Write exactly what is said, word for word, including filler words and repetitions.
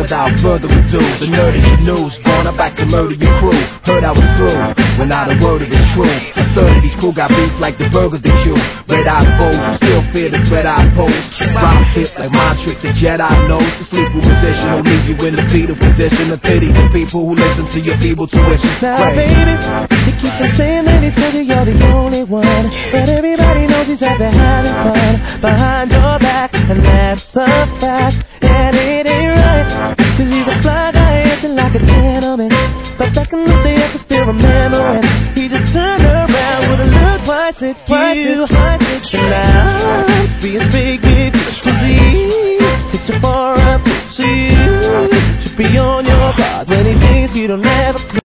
without further ado, the nerdy news, going back to murder your crew. Heard I was through, when not a word of it's true. A third of these crew got beef like the burgers they chew. Red-eyed bulls, still fear the dread-eyed pose. Rock hit like my tricks, a Jedi knows. The sleeper position will leave you in the fetal position. The pity the people who listen to your feeble tuition. Now baby, they keep on saying that they tell you you're the only one, but everybody knows he's out there having fun behind your back, and that's a fact, and it ain't right. Cause he's a fly guy acting like a gentleman, but back in the day I can still remember when he just turned around with a look twice at you, and now I'm being big, big, disease. It's so far up to you, should be on your guard when he thinks you don't ever